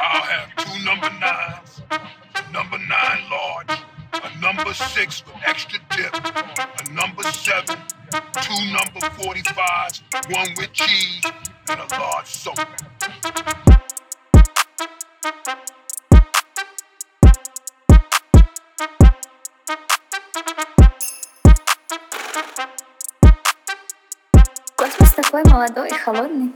I'll have two number nines, a number nine large, a number six with extra dip, a number seven, two number 45s, one with cheese, and a large soda. Космос такой молодой и холодный.